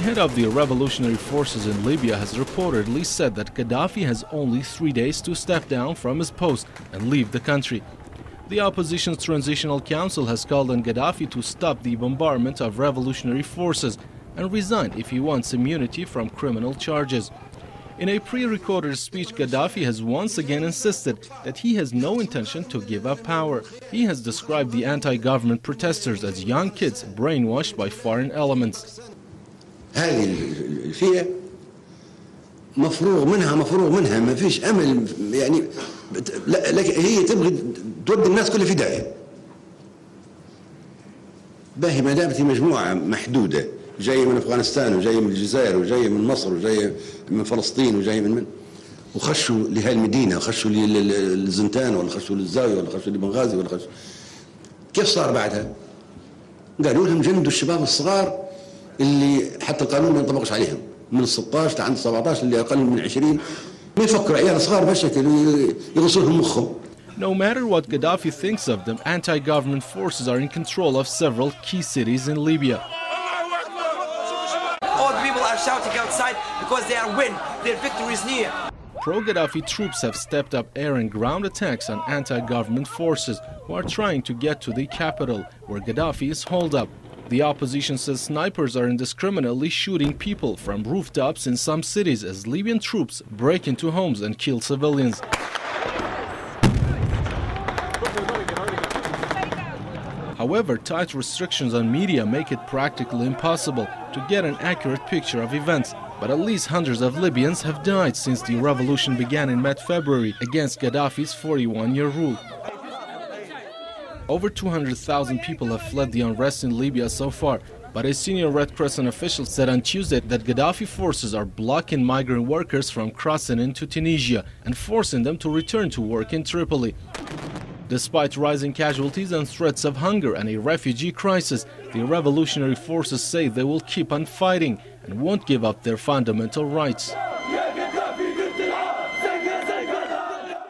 head of the revolutionary forces in Libya has reportedly said that Gaddafi has only 3 days to step down from his post and leave the country. The opposition's Transitional Council has called on Gaddafi to stop the bombardment of revolutionary forces and resign if he wants immunity from criminal charges. In a pre-recorded speech, Gaddafi has once again insisted that he has no intention to give up power. He has described the anti-government protesters as young kids brainwashed by foreign elements. هذه الفئة مفروغ منها ما فيش أمل يعني هي تبغي تودي الناس كلها في داهية. باهي ما دامت مجموعة محدودة جاية من أفغانستان وجاية من الجزائر وجاية من مصر وجاية من فلسطين وجاية من وخشوا لهذه المدينة وخشوا للزنتان ولا خشوا للزاوية ولا خشوا لبنغازي ولا خشوا كيف صار بعدها؟ قالوا لهم جندوا الشباب الصغار اللي حتى القانون ما ينطبقش عليهم من 16 لعند 17 اللي أقل من 20 ما يفكروا عيال صغار بهالشكل يغسلهم مخهم. No matter what Gaddafi thinks of them, anti-government forces are in control of several key cities in Libya. All the people are shouting outside because they are win. Their victory is near. Pro-Gaddafi troops have stepped up air and ground attacks on anti-government forces who are trying to get to the capital, where Gaddafi is holed up. The opposition says snipers are indiscriminately shooting people from rooftops in some cities as Libyan troops break into homes and kill civilians. However, tight restrictions on media make it practically impossible to get an accurate picture of events. But at least hundreds of Libyans have died since the revolution began in mid-February against Gaddafi's 41-year rule. Over 200,000 people have fled the unrest in Libya so far, but a senior Red Crescent official said on Tuesday that Gaddafi forces are blocking migrant workers from crossing into Tunisia and forcing them to return to work in Tripoli. Despite rising casualties and threats of hunger and a refugee crisis, the revolutionary forces say they will keep on fighting and won't give up their fundamental rights.